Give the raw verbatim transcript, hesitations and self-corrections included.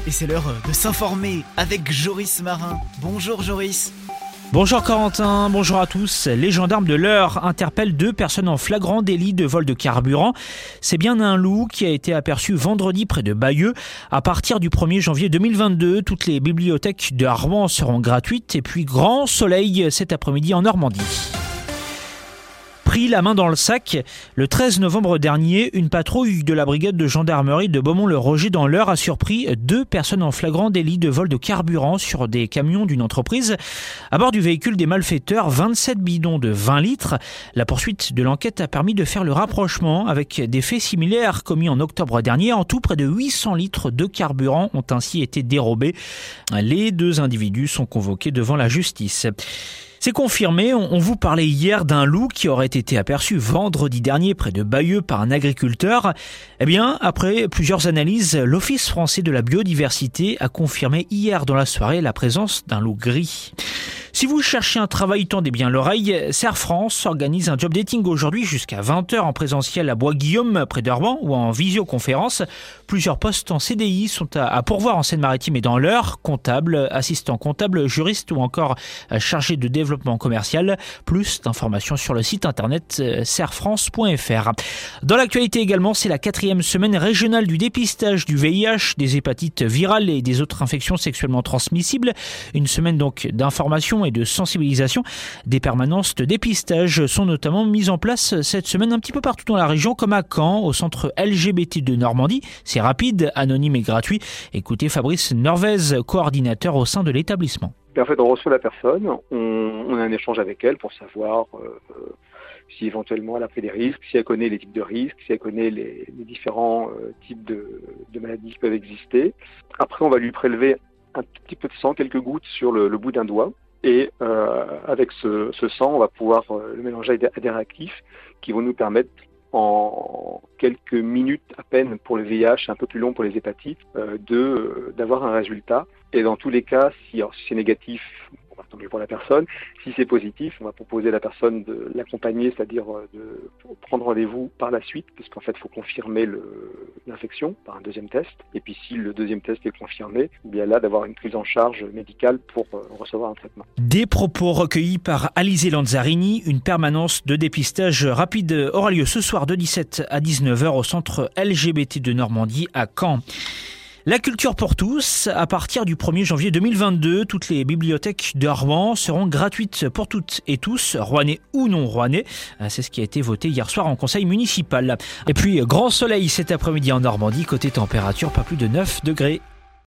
Et c'est l'heure de s'informer avec Joris Marin. Bonjour Joris. Bonjour Corentin, bonjour à tous. Les gendarmes de l'Eure interpellent deux personnes en flagrant délit de vol de carburant. C'est bien un loup qui a été aperçu vendredi près de Bayeux. À partir du premier janvier deux mille vingt-deux, toutes les bibliothèques de Rouen seront gratuites. Et puis grand soleil cet après-midi en Normandie. Pris la main dans le sac, le treize novembre dernier, une patrouille de la brigade de gendarmerie de Beaumont-le-Roger dans l'Eure a surpris deux personnes en flagrant délit de vol de carburant sur des camions d'une entreprise. À bord du véhicule des malfaiteurs, vingt-sept bidons de vingt litres. La poursuite de l'enquête a permis de faire le rapprochement avec des faits similaires commis en octobre dernier. En tout, près de huit cents litres de carburant ont ainsi été dérobés. Les deux individus sont convoqués devant la justice. C'est confirmé, on vous parlait hier d'un loup qui aurait été aperçu vendredi dernier près de Bayeux par un agriculteur. Eh bien, après plusieurs analyses, l'Office français de la biodiversité a confirmé hier dans la soirée la présence d'un loup gris. Si vous cherchez un travail, tendez bien l'oreille. Serre France organise un job dating aujourd'hui jusqu'à vingt heures en présentiel à Bois-Guillaume, près de Rouen, ou en visioconférence. Plusieurs postes en C D I sont à pourvoir en Seine-Maritime et dans l'Eure. Comptable, assistant comptable, juriste ou encore chargé de développement commercial. Plus d'informations sur le site internet serre france point f r. Dans l'actualité également, c'est la quatrième semaine régionale du dépistage du V I H, des hépatites virales et des autres infections sexuellement transmissibles. Une semaine donc d'information et de sensibilisation. Des permanences de dépistage sont notamment mises en place cette semaine un petit peu partout dans la région, comme à Caen, au centre L G B T de Normandie. C'est rapide, anonyme et gratuit. Écoutez Fabrice Norvez, coordinateur au sein de l'établissement. En fait, on reçoit la personne, on, on a un échange avec elle pour savoir euh, si éventuellement elle a fait des risques, si elle connaît les types de risques, si elle connaît les, les différents euh, types de, de maladies qui peuvent exister. Après, on va lui prélever un petit peu de sang, quelques gouttes sur le, le bout d'un doigt. Et euh, avec ce, ce sang, on va pouvoir euh, le mélanger à des, à des réactifs qui vont nous permettre, en quelques minutes à peine pour le V I H, un peu plus long pour les hépatites, euh, de euh, d'avoir un résultat. Et dans tous les cas, si, alors, si c'est négatif, on va tomber pour la personne. Si c'est positif, on va proposer à la personne de l'accompagner, c'est-à-dire de prendre rendez-vous par la suite, puisqu'en fait, il faut confirmer le, l'infection par un deuxième test. Et puis, si le deuxième test est confirmé, bien là, d'avoir une prise en charge médicale pour euh, recevoir un traitement. Des propos recueillis par Alizé Lanzarini. Une permanence de dépistage rapide aura lieu ce soir de dix-sept à dix-neuf heures au centre L G B T de Normandie à Caen. La culture pour tous, à partir du premier janvier deux mille vingt-deux, toutes les bibliothèques de Rouen seront gratuites pour toutes et tous, rouennais ou non rouennais. C'est ce qui a été voté hier soir en conseil municipal. Et puis, grand soleil cet après-midi en Normandie, côté température, pas plus de neuf degrés.